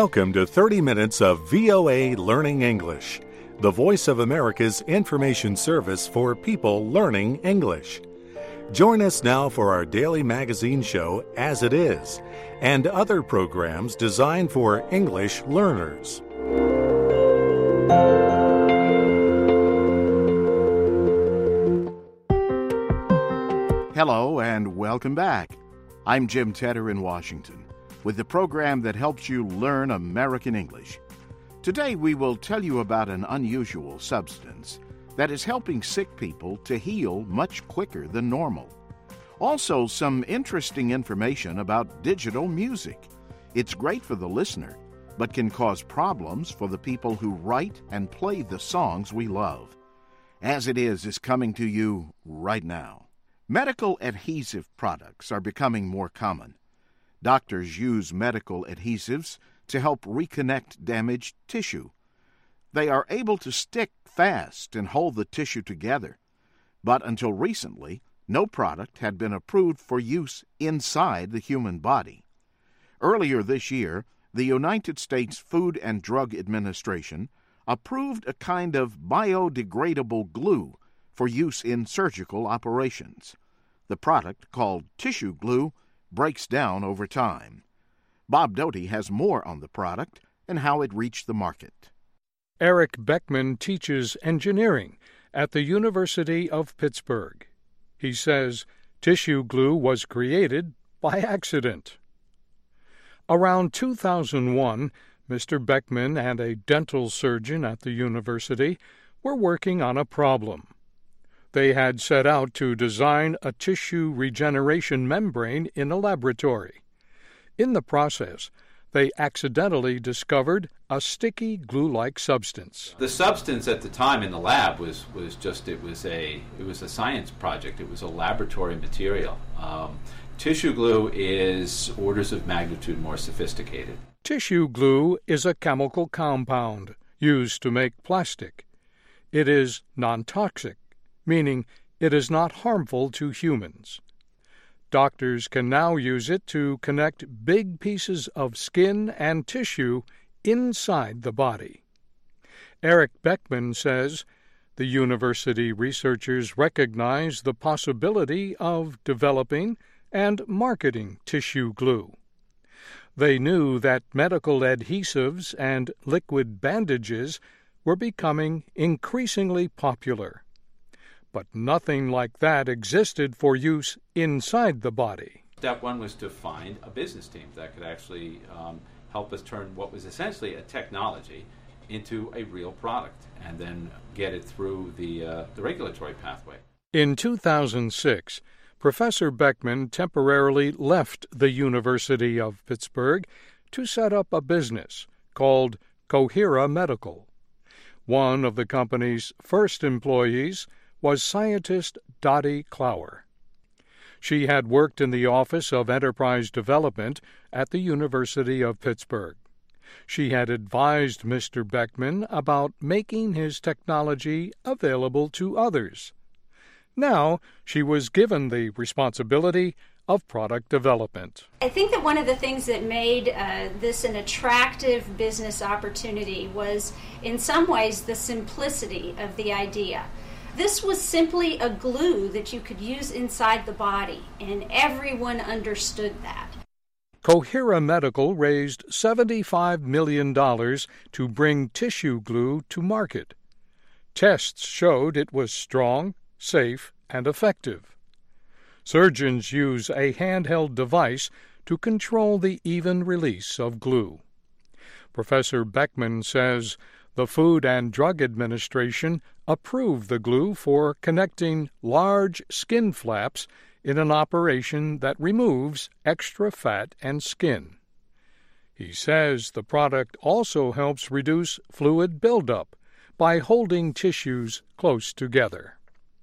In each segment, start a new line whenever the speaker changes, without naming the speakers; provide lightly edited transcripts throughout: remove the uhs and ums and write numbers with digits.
Welcome to 30 Minutes of VOA Learning English, the Voice of America's information service for people learning English. Join us now for our daily magazine show, As It Is, and other programs designed for English learners.
Hello and welcome back. I'm Jim Tedder in Washington with the program that helps you learn American English. Today we will tell you about an unusual substance that is helping sick people to heal much quicker than normal. Also, some interesting information about digital music. It's great for the listener, but can cause problems for the people who write and play the songs we love. As It Is coming to you right now. Medical adhesive products are becoming more common. Doctors use medical adhesives to help reconnect damaged tissue. They are able to stick fast and hold the tissue together. But until recently, no product had been approved for use inside the human body. Earlier this year, the United States Food and Drug Administration approved a kind of biodegradable glue for use in surgical operations. The product, called tissue glue, breaks down over time. Bob Doty has more on the product and how it reached the market.
Eric Beckman teaches engineering at the University of Pittsburgh. He says tissue glue was created by accident. Around 2001, Mr. Beckman and a dental surgeon at the university were working on a problem. They had set out to design a tissue regeneration membrane in a laboratory. In the process, they accidentally discovered a sticky glue-like substance.
The substance at the time in the lab was a science project. It was a laboratory material. Tissue glue is orders of magnitude more sophisticated.
Tissue glue is a chemical compound used to make plastic. It is non-toxic, meaning it is not harmful to humans. Doctors can now use it to connect big pieces of skin and tissue inside the body. Eric Beckman says the university researchers recognize the possibility of developing and marketing tissue glue. They knew that medical adhesives and liquid bandages were becoming increasingly popular. But nothing like that existed for use inside the body.
Step one was to find a business team that could actually help us turn what was essentially a technology into a real product and then get it through the regulatory pathway.
In 2006, Professor Beckman temporarily left the University of Pittsburgh to set up a business called Cohera Medical. One of the company's first employees was scientist Dottie Clower. She had worked in the Office of Enterprise Development at the University of Pittsburgh. She had advised Mr. Beckman about making his technology available to others. Now she was given the responsibility of product development.
I think that one of the things that made this an attractive business opportunity was, in some ways, the simplicity of the idea. This was simply a glue that you could use inside the body, and everyone understood that.
Cohera Medical raised $75 million to bring tissue glue to market. Tests showed it was strong, safe, and effective. Surgeons use a handheld device to control the even release of glue. Professor Beckman says the Food and Drug Administration approved the glue for connecting large skin flaps in an operation that removes extra fat and skin. He says the product also helps reduce fluid buildup by holding tissues close together.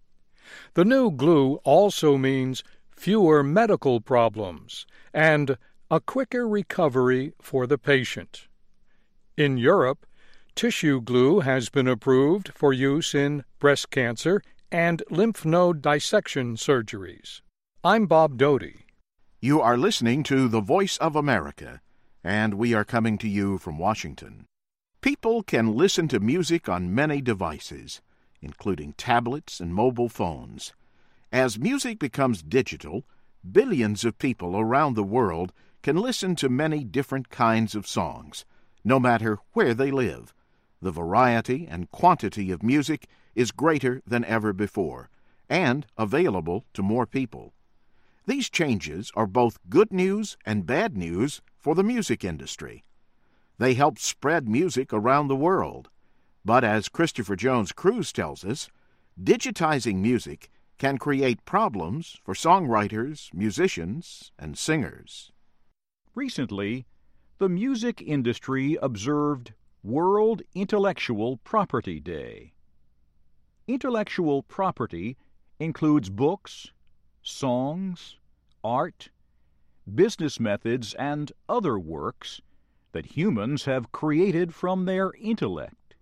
The new glue also means fewer medical problems and a quicker recovery for the patient. In Europe, tissue glue has been approved for use in breast cancer and lymph node dissection surgeries. I'm Bob Doty.
You are listening to The Voice of America. and we are coming to you from Washington. People can listen to music on many devices, including tablets and mobile phones. As music becomes digital, billions of people around the world can listen to many different kinds of songs, no matter where they live. The variety and quantity of music is greater than ever before, and available to more people. These changes are both good news and bad news for the music industry. They help spread music around the world. But as Christopher Jones Cruise tells us, digitizing music can create problems for songwriters, musicians, and singers.
Recently, the music industry observed World Intellectual Property Day. Intellectual property includes books, songs, art, business methods, and other works that humans have created from their intellect.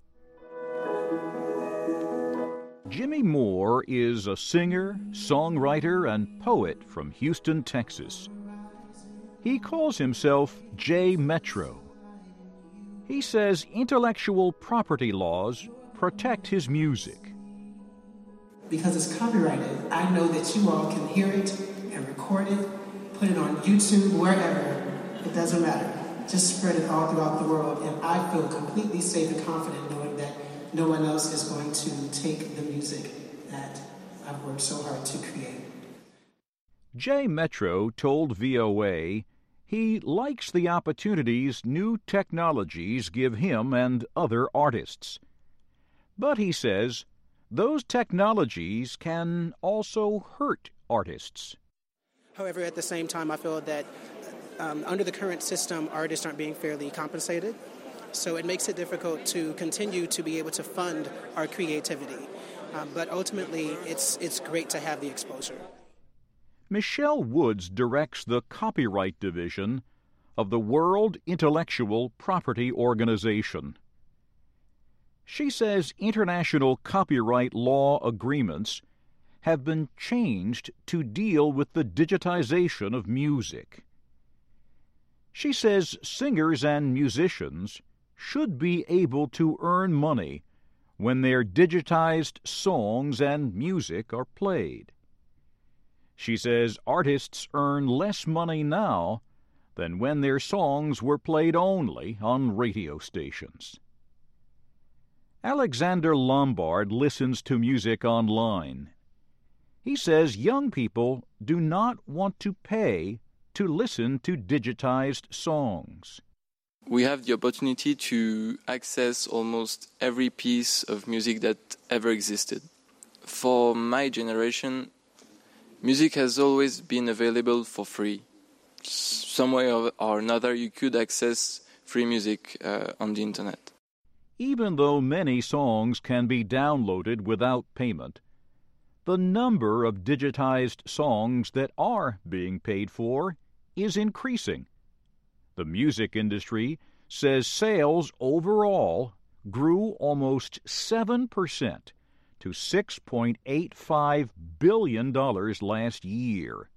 Jimmy Moore is a singer, songwriter, and poet from Houston, Texas. He calls himself J Metro. He says intellectual property laws protect his music.
Because it's copyrighted, I know that you all can hear it and record it, put it on YouTube, wherever. It doesn't matter. Just spread it all throughout the world, and I feel completely safe and confident knowing that no one else is going to take the music that I've worked so hard to create.
J Metro told VOA he likes the opportunities new technologies give him and other artists. But he says those technologies can also hurt artists.
However, at the same time, I feel that under the current system, artists aren't being fairly compensated. So it makes it difficult to continue to be able to fund our creativity. But ultimately, it's great to have the exposure.
Michelle Woods directs the Copyright Division of the World Intellectual Property Organization. She says international copyright law agreements have been changed to deal with the digitization of music. She says singers and musicians should be able to earn money when their digitized songs and music are played. She says artists earn less money now than when their songs were played only on radio stations. Alexander Lombard listens to music online. He says young people do not want to pay to listen to digitized songs.
We have the opportunity to access almost every piece of music that ever existed. For my generation, music has always been available for free. Some way or another, you could access free music on the internet.
Even though many songs can be downloaded without payment, the number of digitized songs that are being paid for is increasing. The music industry says sales overall grew almost 7% to $6.85 billion last year.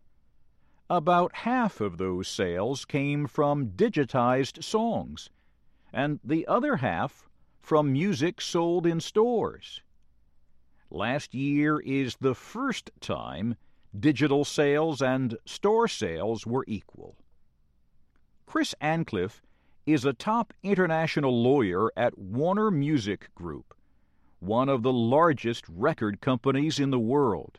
About half of those sales came from digitized songs, and the other half from music sold in stores. Last year is the first time digital sales and store sales were equal. Chris Ancliffe is a top international lawyer at Warner Music Group, one of the largest record companies in the world.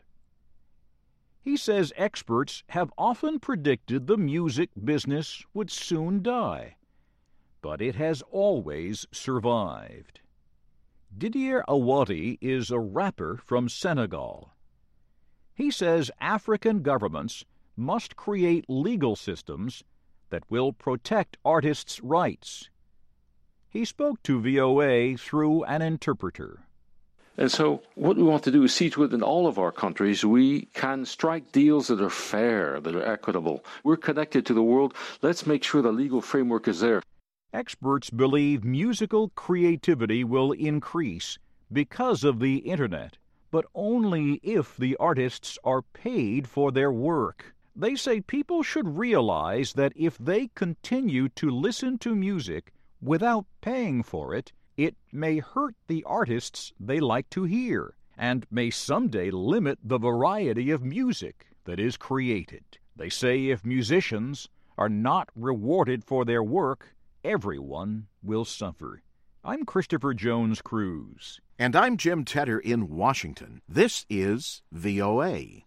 He says experts have often predicted the music business would soon die, but it has always survived. Didier Awadi is a rapper from Senegal. He says African governments must create legal systems that will protect artists' rights. He spoke to VOA through an interpreter.
And so what we want to do is see to it in all of our countries we can strike deals that are fair, that are equitable. We're connected to the world. Let's make sure the legal framework is there.
Experts believe musical creativity will increase because of the Internet, but only if the artists are paid for their work. They say people should realize that if they continue to listen to music without paying for it, it may hurt the artists they like to hear and may someday limit the variety of music that is created. They say if musicians are not rewarded for their work, everyone will suffer. I'm Christopher Jones Cruz.
And I'm Jim Tedder in Washington. This is VOA.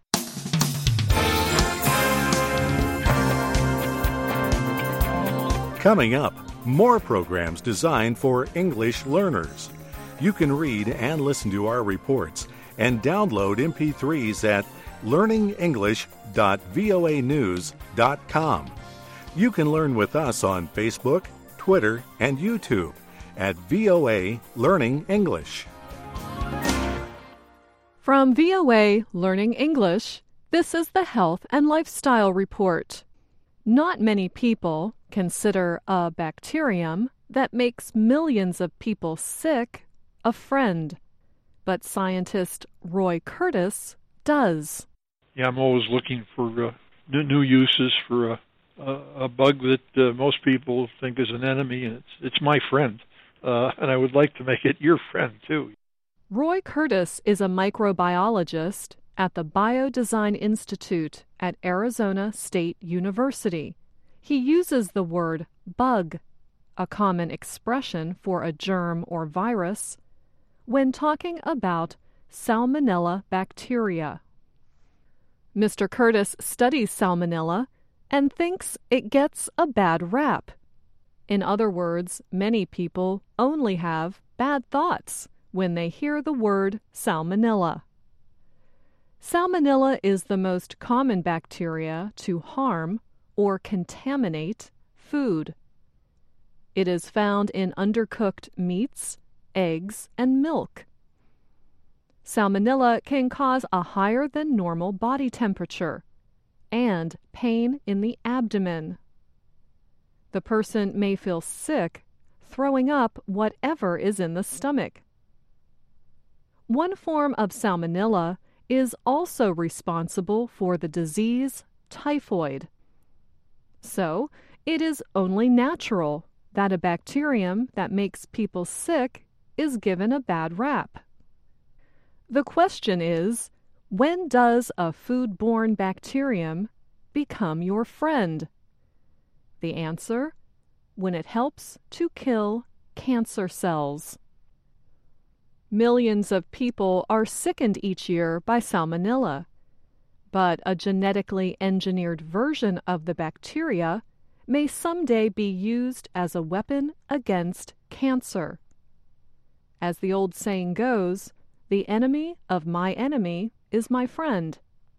Coming up, more programs designed for English learners. You can read and listen to our reports and download MP3s at learningenglish.voanews.com. You can learn with us on Facebook, Twitter, and YouTube at VOA Learning English.
From VOA Learning English, this is the Health and Lifestyle Report. Not many people consider a bacterium that makes millions of people sick a friend, but scientist Roy Curtis does.
Yeah, I'm always looking for new uses for a bug that most people think is an enemy, and it's my friend, and I would like to make it your friend, too.
Roy Curtis is a microbiologist at the Biodesign Institute at Arizona State University. He uses the word bug, a common expression for a germ or virus, when talking about Salmonella bacteria. Mr. Curtis studies Salmonella and thinks it gets a bad rap. In other words, many people only have bad thoughts when they hear the word Salmonella. Salmonella is the most common bacteria to harm or contaminate food. It is found in undercooked meats, eggs, and milk. Salmonella can cause a higher than normal body temperature and pain in the abdomen. The person may feel sick, throwing up whatever is in the stomach. One form of Salmonella is also responsible for the disease typhoid. So, it is only natural that a bacterium that makes people sick is given a bad rap. The question is, when does a foodborne bacterium become your friend? The answer, when it helps to kill cancer cells. Millions of people are sickened each year by Salmonella, but a genetically engineered version of the bacteria may someday be used as a weapon against cancer. As the old saying goes, the enemy of my enemy is my friend.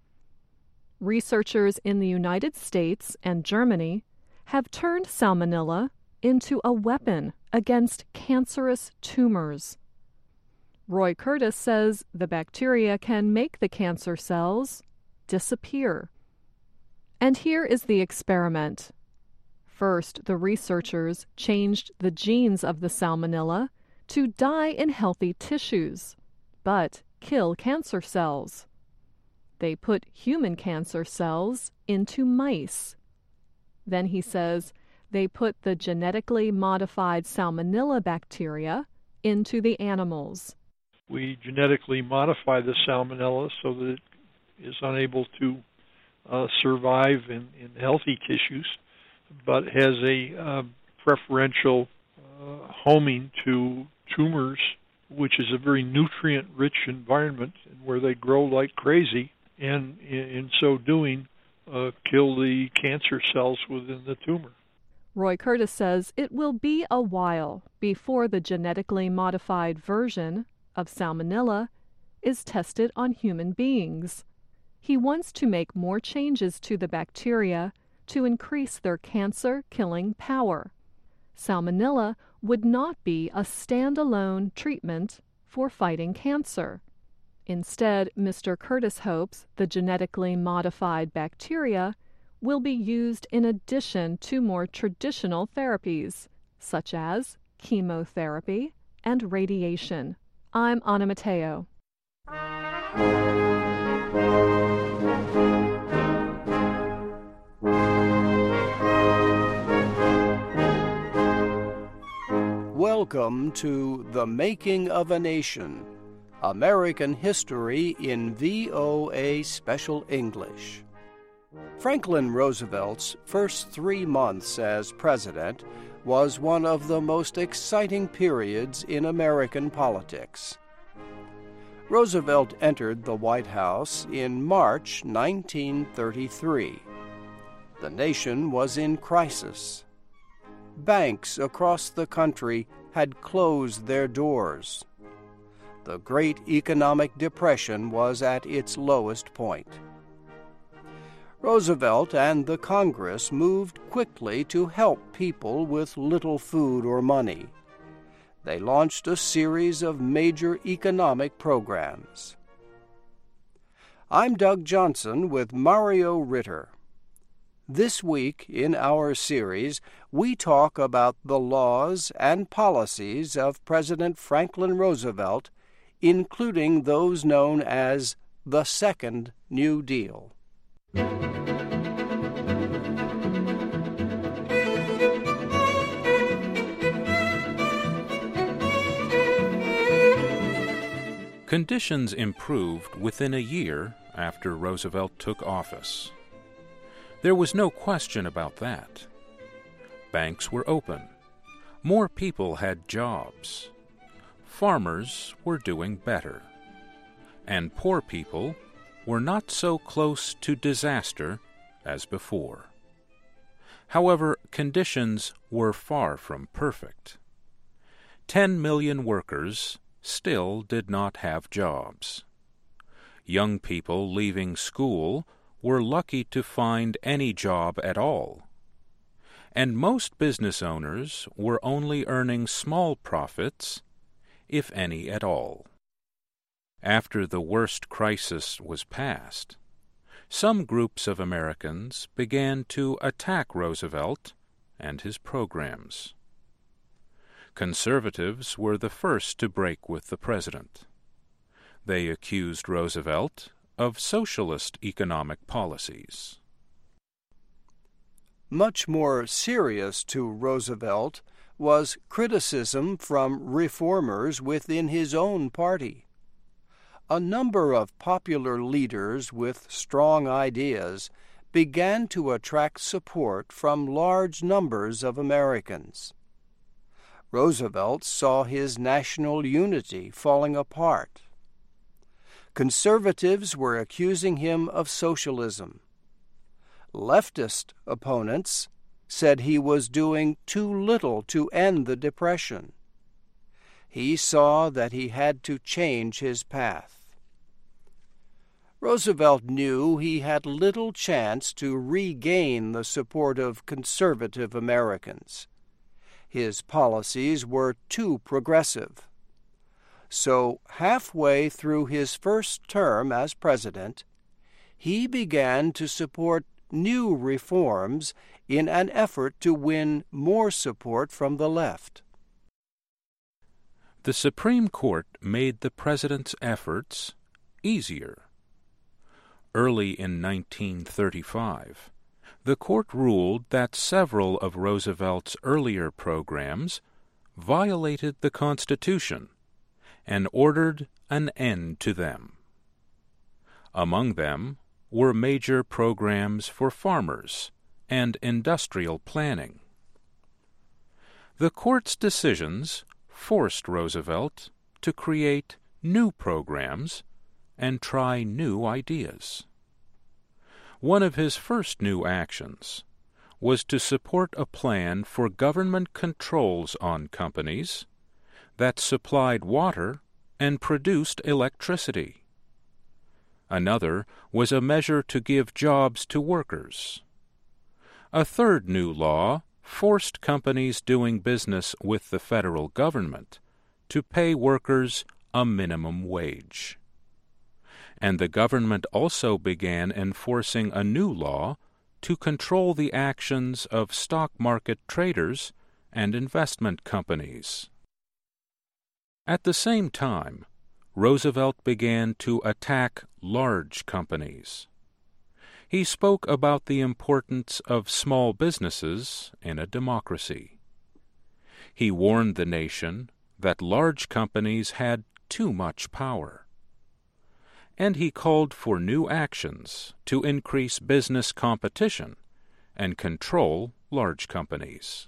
Researchers in the United States and Germany have turned Salmonella into a weapon against cancerous tumors. Roy Curtis says the bacteria can make the cancer cells disappear. And here is the experiment. First, the researchers changed the genes of the Salmonella to die in healthy tissues, but kill cancer cells. They put human cancer cells into mice. Then he says they put the genetically modified Salmonella bacteria into the animals.
We genetically modify the Salmonella so that it is unable to survive in healthy tissues, but has a preferential homing to tumors, which is a very nutrient-rich environment where they grow like crazy, and in so doing, kill the cancer cells within the tumor.
Roy Curtis says it will be a while before the genetically modified version of Salmonella is tested on human beings. He wants to make more changes to the bacteria to increase their cancer-killing power. Salmonella would not be a standalone treatment for fighting cancer. Instead, Mr. Curtis hopes the genetically modified bacteria will be used in addition to more traditional therapies, such as chemotherapy and radiation. I'm Anna Mateo.
Welcome to The Making of a Nation, American History in VOA Special English. Franklin Roosevelt's first 3 months as president was one of the most exciting periods in American politics. Roosevelt entered the White House in March 1933. The nation was in crisis. Banks across the country had closed their doors. The Great Economic Depression was at its lowest point. Roosevelt and the Congress moved quickly to help people with little food or money. They launched a series of major economic programs. I'm Doug Johnson with Mario Ritter. This week in our series, we talk about the laws and policies of President Franklin Roosevelt, including those known as the Second New Deal.
Conditions improved within a year after Roosevelt took office. There was no question about that. Banks were open. More people had jobs. Farmers were doing better. And poor people were not so close to disaster as before. However, conditions were far from perfect. 10 million workers still did not have jobs. Young people leaving school were lucky to find any job at all. And most business owners were only earning small profits, if any at all. After the worst crisis was past, some groups of Americans began to attack Roosevelt and his programs. Conservatives were the first to break with the president. They accused Roosevelt of socialist economic policies.
Much more serious to Roosevelt was criticism from reformers within his own party. A number of popular leaders with strong ideas began to attract support from large numbers of Americans. Roosevelt saw his national unity falling apart. Conservatives were accusing him of socialism. Leftist opponents said he was doing too little to end the Depression. He saw that he had to change his path. Roosevelt knew he had little chance to regain the support of conservative Americans. His policies were too progressive. So, halfway through his first term as president, he began to support new reforms in an effort to win more support from the left.
The Supreme Court made the president's efforts easier. Early in 1935, the court ruled that several of Roosevelt's earlier programs violated the Constitution and ordered an end to them. Among them were major programs for farmers and industrial planning. The court's decisions forced Roosevelt to create new programs and try new ideas. One of his first new actions was to support a plan for government controls on companies that supplied water and produced electricity. Another was a measure to give jobs to workers. A third new law forced companies doing business with the federal government to pay workers a minimum wage. And the government also began enforcing a new law to control the actions of stock market traders and investment companies. At the same time, Roosevelt began to attack large companies. He spoke about the importance of small businesses in a democracy. He warned the nation that large companies had too much power. And he called for new actions to increase business competition and control large companies.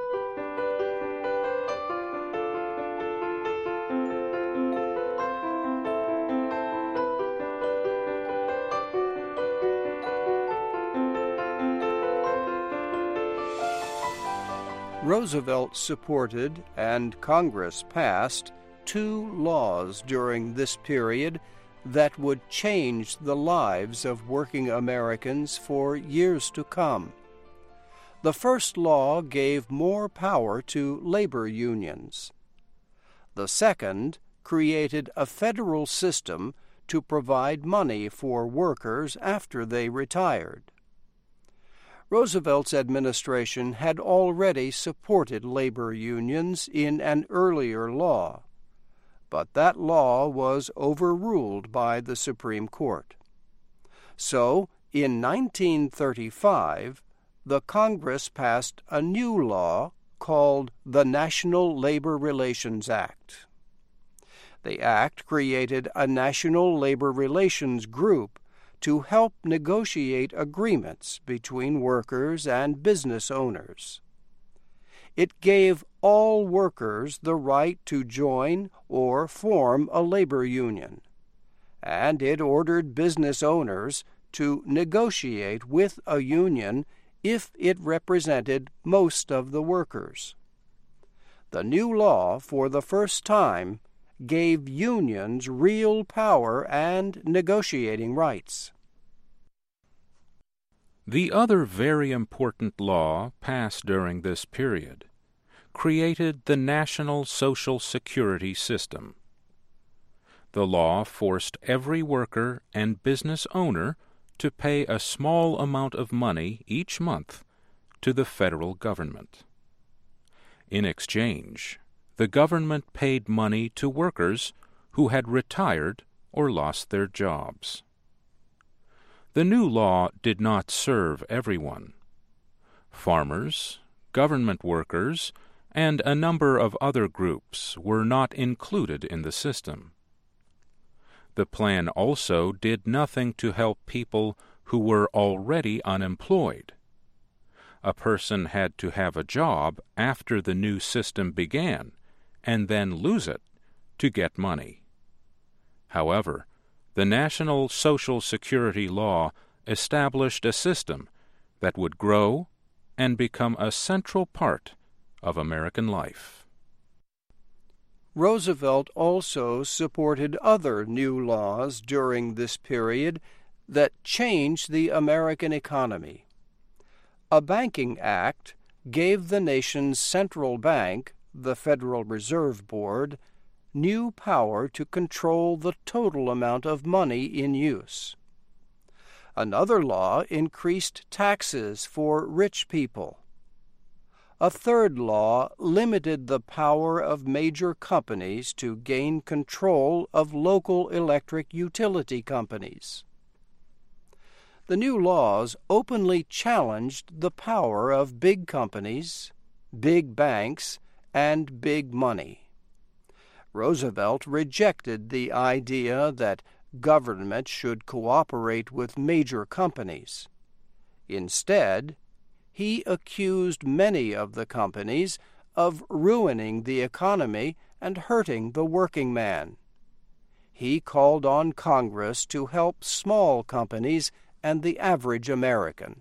Roosevelt supported and Congress passed 2 laws during this period that would change the lives of working Americans for years to come. The first law gave more power to labor unions. The second created a federal system to provide money for workers after they retired. Roosevelt's administration had already supported labor unions in an earlier law, but that law was overruled by the Supreme Court. So, in 1935, the Congress passed a new law called the National Labor Relations Act. The act created a National Labor Relations Group to help negotiate agreements between workers and business owners. It gave all workers the right to join or form a labor union, and it ordered business owners to negotiate with a union if it represented most of the workers. The new law, for the first time, gave unions real power and negotiating rights.
The other very important law passed during this period created the National Social Security System. The law forced every worker and business owner to pay a small amount of money each month to the federal government. In exchange, the government paid money to workers who had retired or lost their jobs. The new law did not serve everyone. Farmers, government workers, and a number of other groups were not included in the system. The plan also did nothing to help people who were already unemployed. A person had to have a job after the new system began, and then lose it to get money. However, the National Social Security Law established a system that would grow and become a central part of American life.
Roosevelt also supported other new laws during this period that changed the American economy. A banking act gave the nation's central bank, the Federal Reserve Board, new power to control the total amount of money in use. Another law increased taxes for rich people. A third law limited the power of major companies to gain control of local electric utility companies. The new laws openly challenged the power of big companies, big banks, and big money. Roosevelt rejected the idea that government should cooperate with major companies. Instead, he accused many of the companies of ruining the economy and hurting the working man. He called on Congress to help small companies and the average American.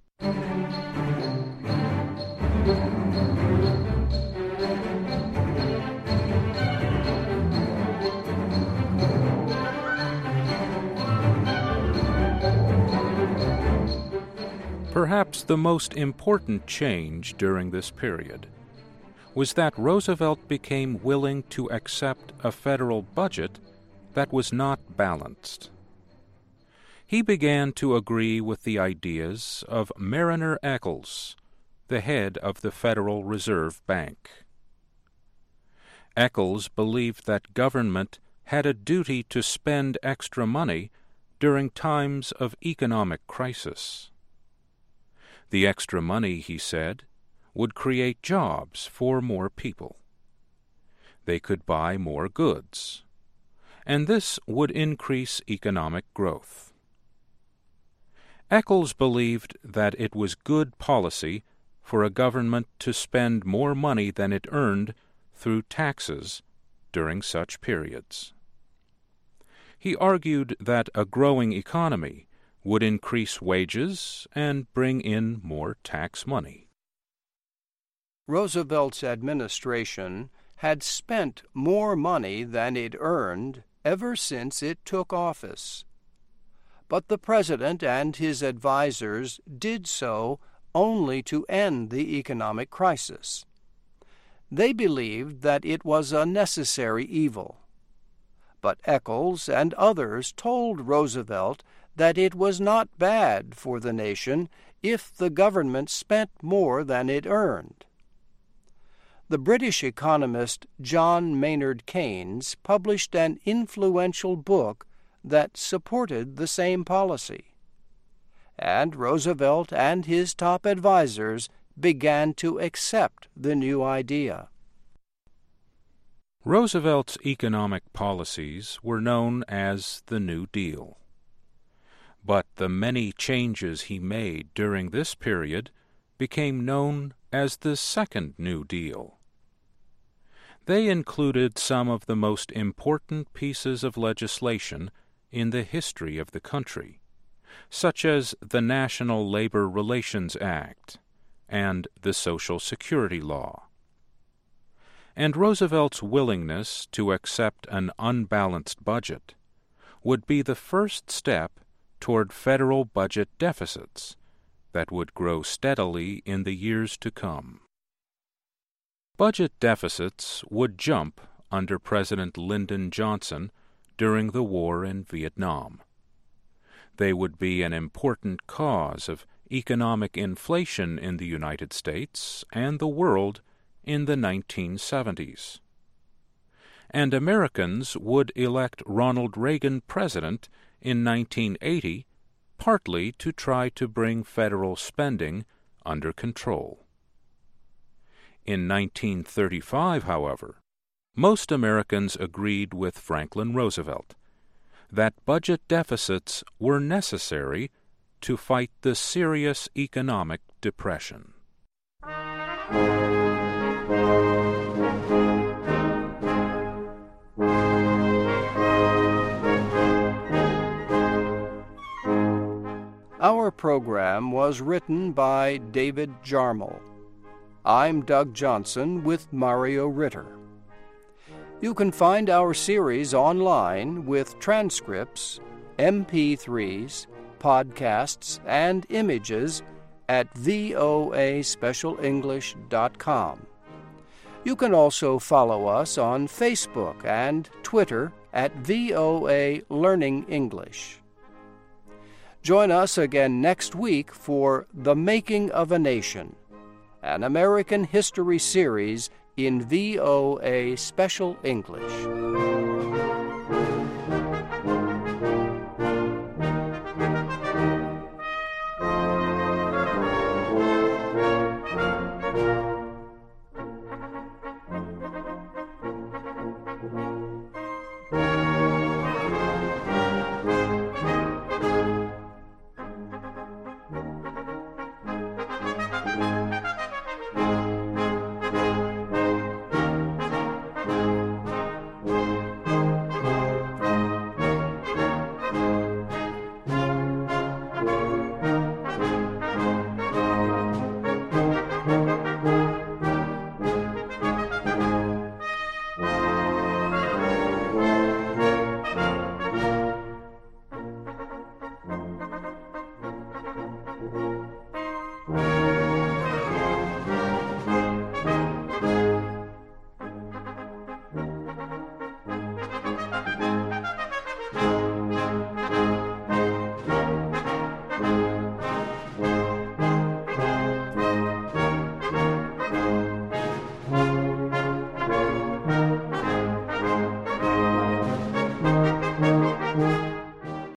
Perhaps the most important change during this period was that Roosevelt became willing to accept a federal budget that was not balanced. He began to agree with the ideas of Mariner Eccles, the head of the Federal Reserve Bank. Eccles believed that government had a duty to spend extra money during times of economic crisis. The extra money, he said, would create jobs for more people. they could buy more goods, and this would increase economic growth. Eccles believed that it was good policy for a government to spend more money than it earned through taxes during such periods. He argued that a growing economy would increase wages and bring in more tax money.
Roosevelt's administration had spent more money than it earned ever since it took office. But the President and his advisers did so only to end the economic crisis. They believed that it was a necessary evil. But Eccles and others told Roosevelt that it was not bad for the nation if the government spent more than it earned. The British economist John Maynard Keynes published an influential book that supported the same policy. And Roosevelt and his top advisers began to accept the new idea.
Roosevelt's economic policies were known as the New Deal. But the many changes he made during this period became known as the Second New Deal. They included some of the most important pieces of legislation in the history of the country, such as the National Labor Relations Act and the Social Security Law. And Roosevelt's willingness to accept an unbalanced budget would be the first step toward federal budget deficits that would grow steadily in the years to come. Budget deficits would jump under President Lyndon Johnson during the war in Vietnam. They would be an important cause of economic inflation in the United States and the world in the 1970s. And Americans would elect Ronald Reagan president in 1980 partly to try to bring federal spending under control. In 1935, however, most Americans agreed with Franklin Roosevelt that budget deficits were necessary to fight the serious economic depression.
Our program was written by David Jarmel. I'm Doug Johnson with Mario Ritter. You can find our series online with transcripts, MP3s, podcasts, and images at voaspecialenglish.com. You can also follow us on Facebook and Twitter at VOA Learning English. Join us again next week for The Making of a Nation, an American history series in VOA Special English.